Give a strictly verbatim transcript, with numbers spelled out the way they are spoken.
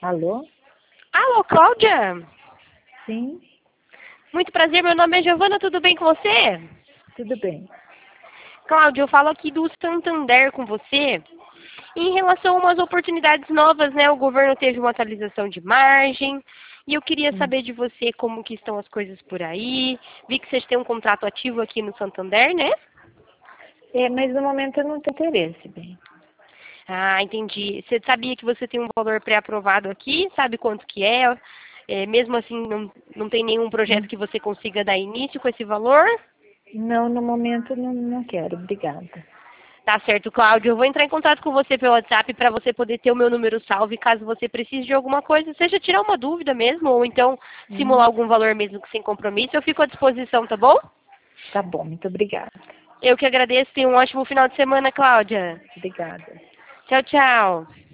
Alô? Alô, Cláudia? Sim, Muito prazer, meu nome é Giovana, tudo bem com você? tudo bem. Cláudia, eu falo aqui do Santander com você. Em relação a umas oportunidades novas, né? O governo teve uma atualização de margem. E eu queria Hum. saber de você como que estão as coisas por aí. Vi que vocês têm um contrato ativo aqui no Santander, né? É, mas no momento eu não tenho interesse, bem. Ah, entendi. Você sabia que você tem um valor pré-aprovado aqui? Sabe quanto que é? É, mesmo assim, não, não tem nenhum projeto Hum. que você consiga dar início com esse valor? Não, no momento não, não quero, obrigada. Tá certo, Cláudio. Eu vou entrar em contato com você pelo WhatsApp para você poder ter o meu número salvo e caso você precise de alguma coisa, seja tirar uma dúvida mesmo, ou então simular Hum. algum valor mesmo que sem compromisso, eu fico à disposição, tá bom? Tá bom, muito obrigada. Eu que agradeço. Tenha um ótimo final de semana, Cláudia. Obrigada. Tchau, tchau.